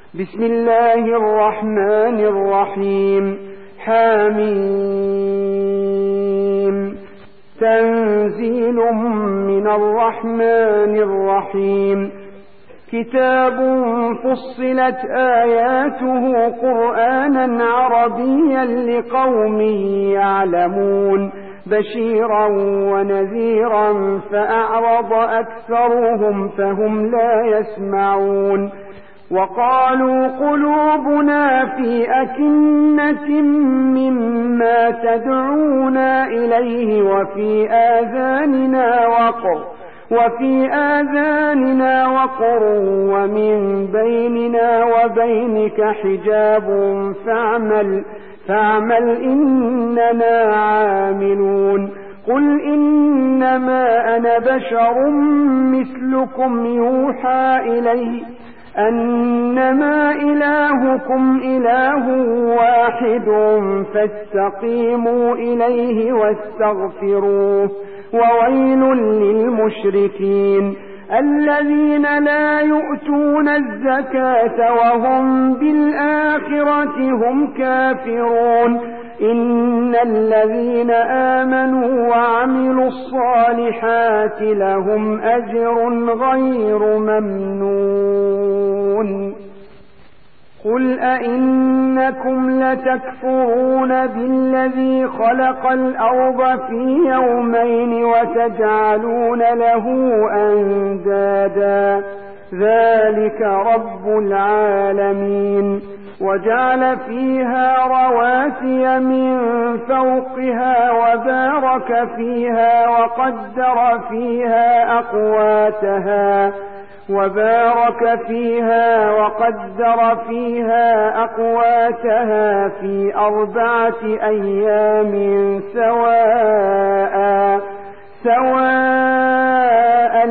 بسم الله الرحمن الرحيم حميم تنزيل من الرحمن الرحيم كتاب فصلت آياته قرآنا عربيا لقوم يعلمون بشيرا ونذيرا فأعرض أكثرهم فهم لا يسمعون وقالوا قلوبنا في أكنة مما تدعونا إليه وفي آذاننا وقر ومن بيننا وبينك حجاب فاعمل إننا عاملون قل إنما أنا بشر مثلكم يوحى إلي أنما إلهكم إله واحد فاستقيموا إليه واستغفروه وويل للمشركين الذين لا يؤتون الزكاة وهم بالآخرة هم كافرون إن الذين آمنوا وعملوا الصالحات لهم أجر غير ممنون قل أئنكم لتكفرون بالذي خلق الأرض في يومين وتجعلون له أندادا ذلك رب العالمين وجعل فيها رواسي من فوقها وبارك وقدر فيها أقواتها في 4 أيام سواء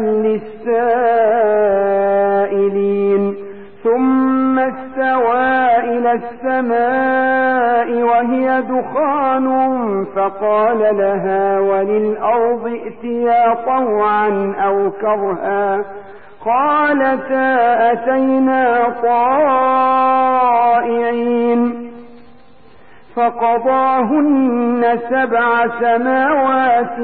للسائلين ثم استوى إلى السماء وهي دخان فقال لها وللأرض ائتيا طوعا أو كرها قالتا أتينا طائعين فقضاهن 7 سماوات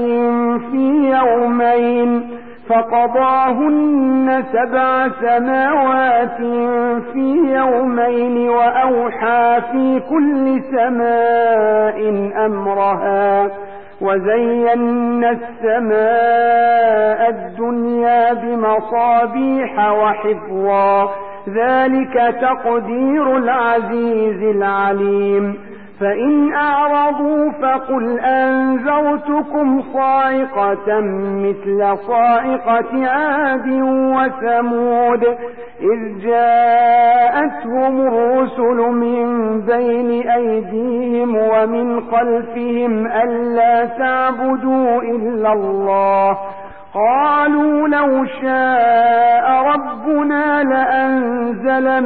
في يومين وأوحى في كل سماء أمرها وزينا السماء الدنيا بمصابيح وحفظا ذلك تقدير العزيز العليم فإن أعرضوا فقل أنذرتكم صاعقة مثل صاعقة عاد وثمود إذ جاءتهم الرسل من بين أيديهم ومن خلفهم ألا تعبدوا إلا الله قالوا لو شاء ربنا لأنزل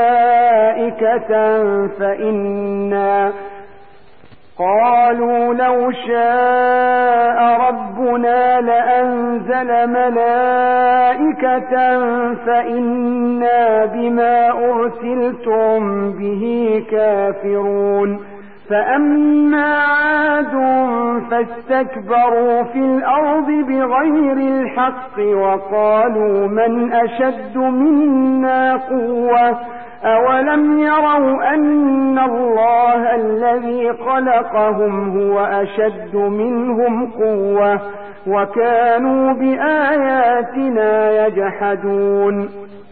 ملائكة فإنا بما أرسلتم به كافرون فأما عاد فاستكبروا في الأرض بغير الحق وقالوا من أشد منا قوة أولم يروا أن الله الذي خلقهم هو أشد منهم قوة وكانوا بآياتنا يجحدون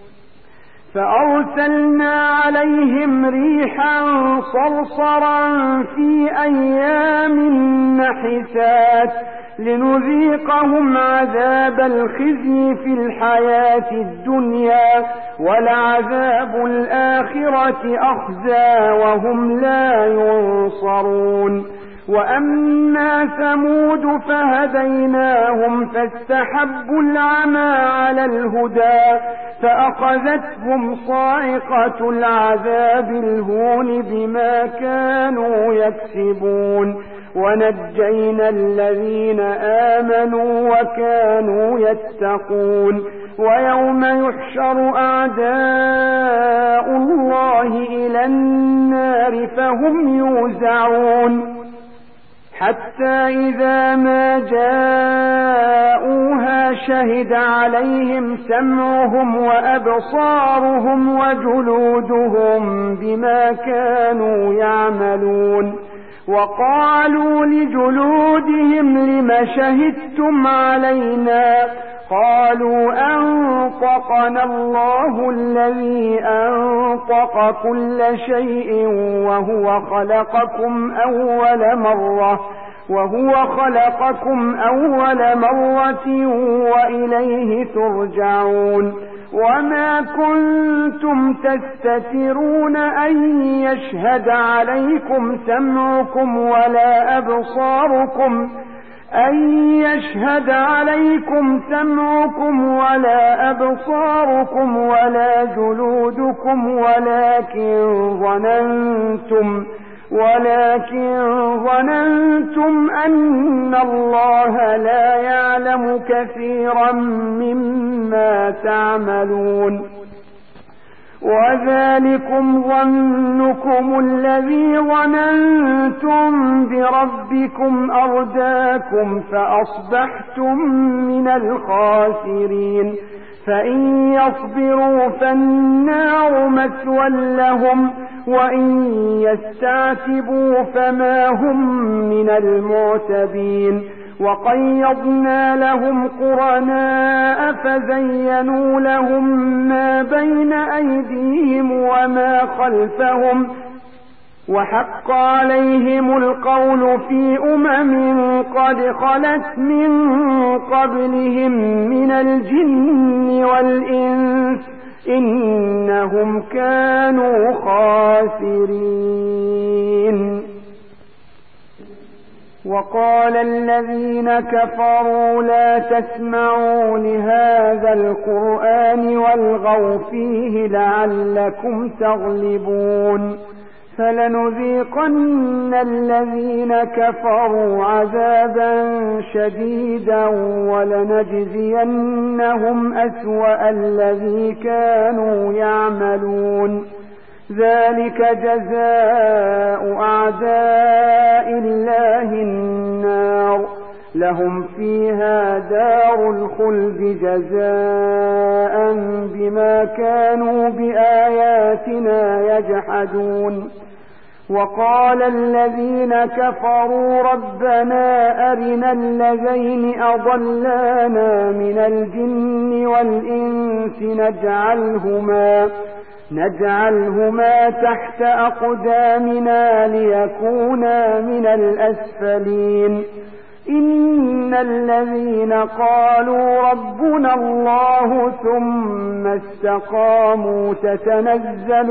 فأرسلنا عليهم ريحا صرصرا في أيام نحسات لنذيقهم عذاب الخزي في الحياة الدنيا ولعذاب الآخرة أخزى وهم لا ينصرون وأما ثمود فهديناهم فاستحبوا العمى على الهدى فأخذتهم صاعقة العذاب الهون بما كانوا يكسبون ونجينا الذين آمنوا وكانوا يتقون ويوم يحشر أعداء الله حتى إذا ما جاءوها شهد عليهم سمعهم وأبصارهم وجلودهم بما كانوا يعملون وقالوا لجلودهم لم شهدتم علينا قالوا أنطقنا الله الذي أنطق كل شيء وهو خلقكم أول مرة وإليه ترجعون وما كنتم تستترون أن يشهد عليكم سمعكم ولا أبصاركم ولا جلودكم ولكن ظننتم أن الله لا يعلم كثيرا مما تعملون وذلكم ظنكم الذي ظننتم بربكم أرداكم فأصبحتم من الخاسرين فإن يصبروا فالنار مثوى لهم وإن يستعتبوا فما هم من المعتبين وقيضنا لهم قرناء فزينوا لهم ما بين أيديهم وما خلفهم وحق عليهم القول في قد خلت من قبلهم من الجن والإنس إنهم كانوا خاسرين وقال الذين كفروا لا تسمعوا لهذا القرآن والغوا فيه لعلكم تغلبون فلنذيقن الذين كفروا عذابا شديدا ولنجزينهم أسوأ الذي كانوا يعملون ذلك جزاء أعداء الله النار لهم فيها دار الخلد جزاء بما كانوا بآياتنا يجحدون وقال الذين كفروا ربنا أرنا الذين أضلانا من الجن والإنس نجعلهما تحت أقدامنا ليكونا من الأسفلين إن الذين قالوا ربنا الله ثم استقاموا تتنزل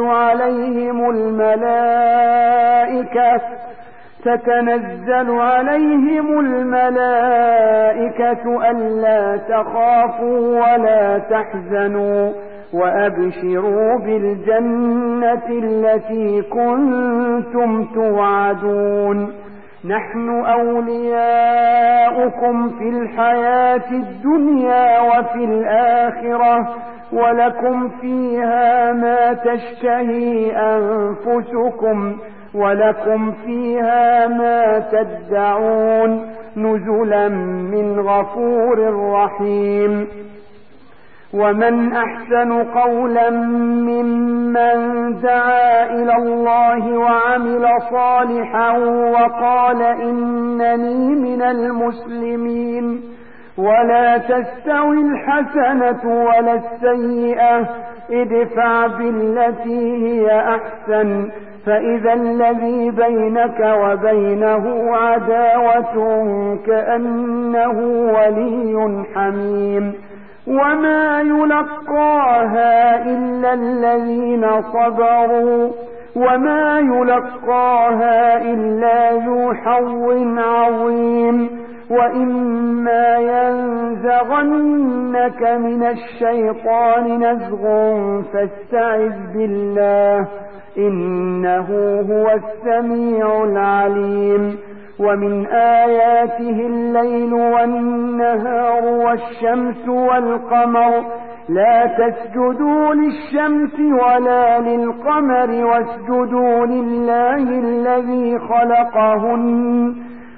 عليهم الملائكة ألا تخافوا ولا تحزنوا وأبشروا بالجنة التي كنتم توعدون نحن أولياؤكم في الحياة الدنيا وفي الآخرة ولكم فيها ما تشتهي أنفسكم ولكم فيها ما تدعون نزلا من غفور رحيم ومن أحسن قولا ممن دعا إلى الله وعمل صالحا وقال إنني من المسلمين ولا تستوي الحسنة ولا السيئة ادفع بالتي هي أحسن فإذا الذي بينك وبينه عداوة كأنه ولي حميم وما يلقاها إلا الذين صبروا وما يلقاها إلا ذو حظ عظيم وإما ينزغنك من الشيطان نزغ فاستعذ بالله إنه هو السميع العليم ومن آياته الليل والنهار والشمس والقمر لا تسجدوا للشمس ولا للقمر واسجدوا لله الذي خلقهن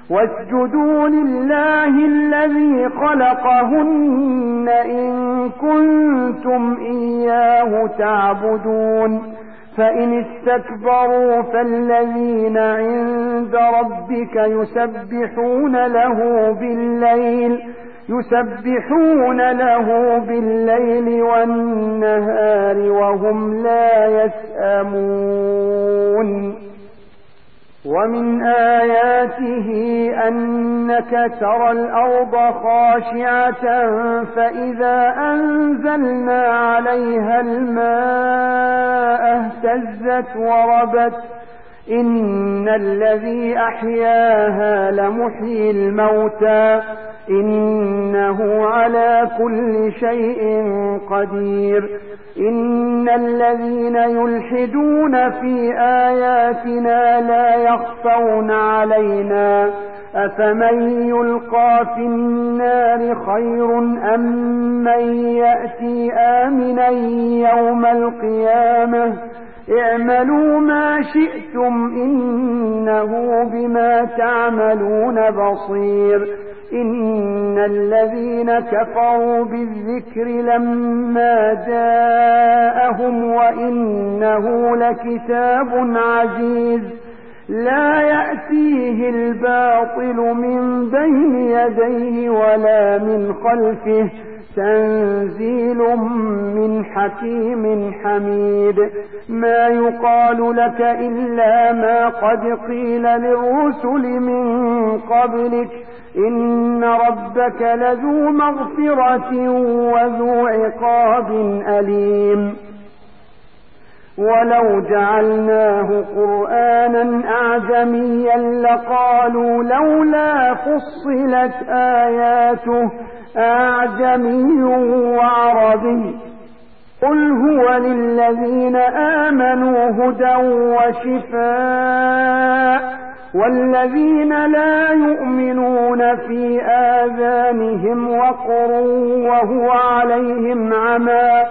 واسجدوا لله الذي خلقهن إن كنتم إياه تعبدون فإن استكبروا فالذين عند ربك يسبحون له بالليل والنهار وهم لا يسأمون ومن آياته أنك ترى الأرض خاشعة فإذا أنزلنا عليها الماء اهتزت وربت إن الذي أحياها لمحيي الموتى إنه على كل شيء قدير إن الذين يلحدون في آياتنا لا يخفون علينا أفمن يلقى في النار خير أم من يأتي آمنا يوم القيامة اعملوا ما شئتم إنه بما تعملون بصير إن الذين كفروا بالذكر لما جاءهم وإنه لكتاب عزيز لا يأتيه الباطل من بين يديه ولا من خلفه تنزيل من حكيم حميد ما يقال لك إلا ما قد قيل للرسل من قبلك إن ربك لذو مغفرة وذو عقاب أليم ولو جعلناه قرآنا أعجميا لقالوا لولا فصلت آياته أعجمي وعربي قل هو للذين آمنوا هدى وشفاء والذين لا يؤمنون في آذانهم وقر وهو عليهم عمى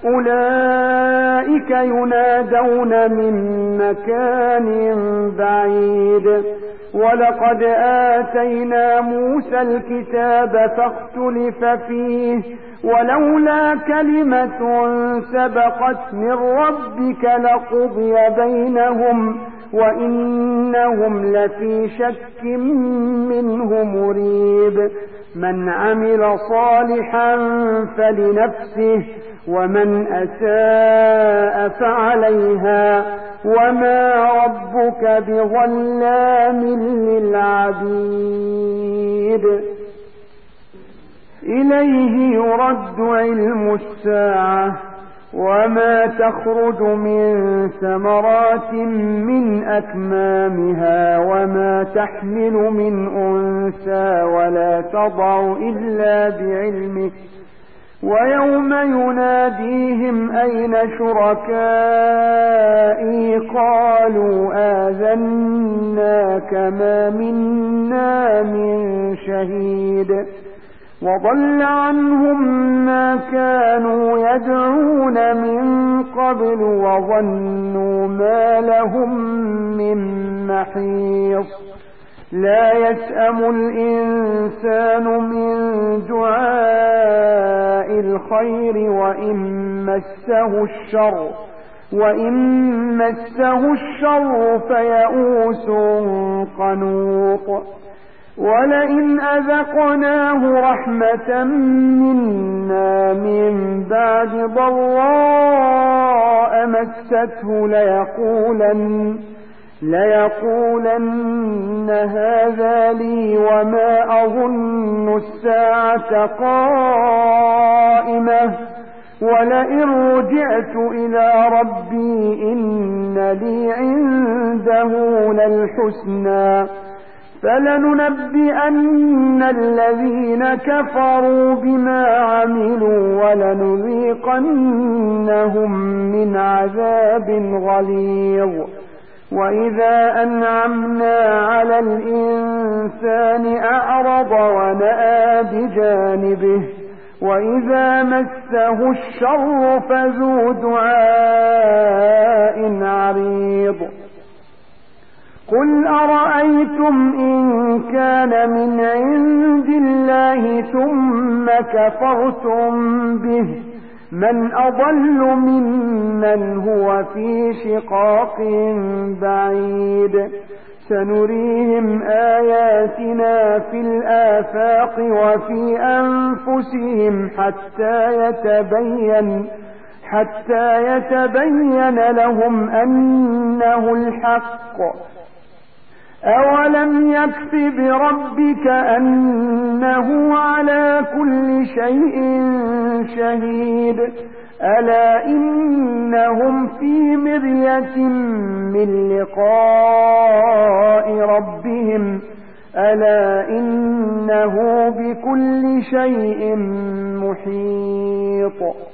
أولئك ينادون من مكان بعيد ولقد آتينا موسى الكتاب فاختلف فيه ولولا كلمة سبقت من ربك لقضي بينهم وإنهم لفي شك منه مريب من عمل صالحا فلنفسه ومن أساء فعليها وما ربك بظلام للعبيد إليه يرد علم الساعة وما تخرج من ثمرات من أكمامها وما تحمل من أنثى ولا تضع إلا بعلمه ويوم يناديهم أين شركائي قالوا آذناك ما منا من شهيد وضل عنهم ما كانوا يدعون من قبل وظنوا ما لهم من محيص لا يسأم الإنسان من دعاء الخير وإن مسه الشر فيئوس قنوط ولئن أذقناه رحمة منا من بعد ضراء مسته ليقولن هذا لي وما أظن الساعة قائمة ولئن رجعت إلى ربي إن لي عنده للحسنى فلننبئن الذين كفروا بما عملوا ولنذيقنهم من عذاب غليظ وإذا أنعمنا على الإنسان أعرض ونأى بجانبه وإذا مسه الشر فذو دعاء عريض قل أرأيتم أرأيتم إن كان من عند الله ثم كفرتم به من أضل ممن هو في شقاق بعيد سنريهم آياتنا في الآفاق وفي أنفسهم حتى يتبين لهم أنه الحق أولم يكف بربك أنه على كل شيء شهيد ألا إنهم في مرية من لقاء ربهم ألا إنه بكل شيء محيط